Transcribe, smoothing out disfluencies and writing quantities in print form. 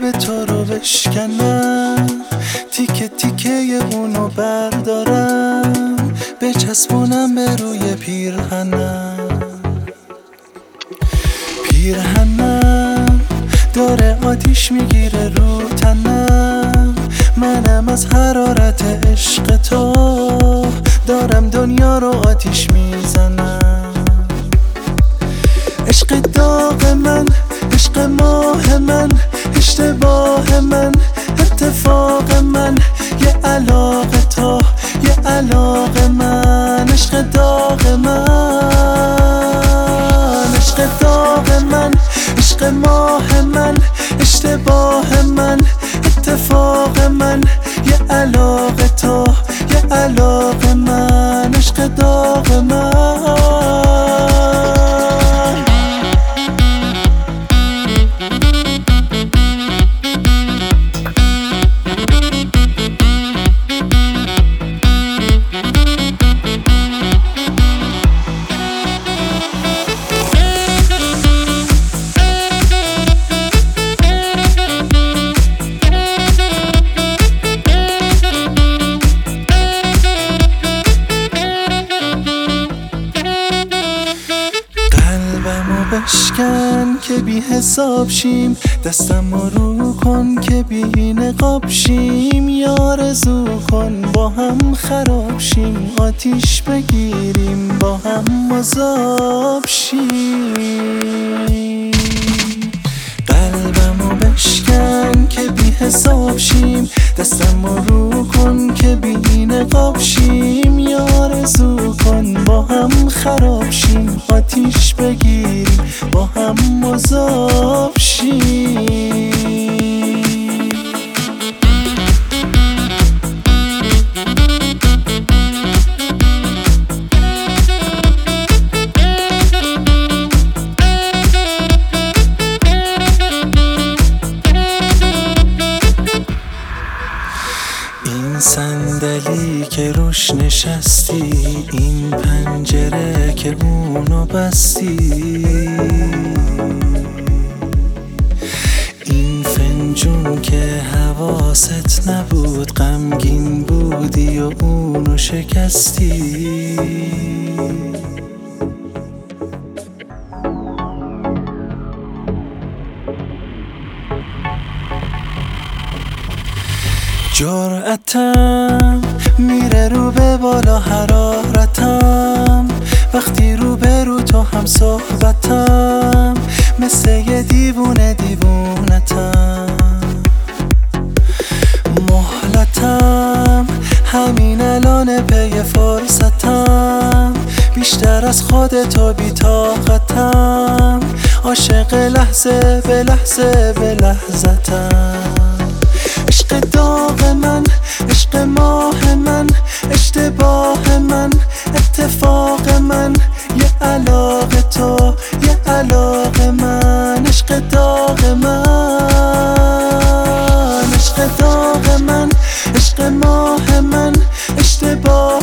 قلب تو رو بشکنم، تیکه تیکه اونو بردارم، بچسبونم به روی پیرهنم داره آتیش میگیره رو تنم، منم از حرارت عشق تو دارم دنیا رو آتیش میزنم. عشق داغ من، عشق ماه من، اشتباه من، اتفاق من، یه علاقه تو، یه علاقه من. عشق داغ من، عشق داغ من، عشق ماه من، اشتباه من، اتفاق من، یه علاقه تو، یه علاقه من. عشق داغ من. بشکن که بی حساب شیم، دستم رو کن که بی نقاب شیم، یا آرزو کن با هم خراب شیم، آتیش بگیریم با هم مذاب شیم. قلبمو بشکن که بی حساب شیم، دستم رو کن که بی نقاب شیم، یا آرزو کن با هم خراب شیم، آتیش بگیریم با هم مذاب شیم. این صندلی که روش نشستی، این پنجره که اونو بستی، این فنجون که حواست نبود، غمگین بودی و اونو شکستی. جرأتم میره رو به بالا، حرارتم وقتی رو به رو تو هم صحبتم، مثل یه دیوونه دیوونتم. مهلتم همین الان پی فرصتم، بیشتر از خودتو بی طاقتم، عاشق لحظه به لحظه به لحظتم. عشق داغ من، عشق ماه من، اشتباه من، اتفاق من، یه علاقه تو، یه علاقه من. عشق داغ من، عشق داغ من، عشق ماه من، اشتباه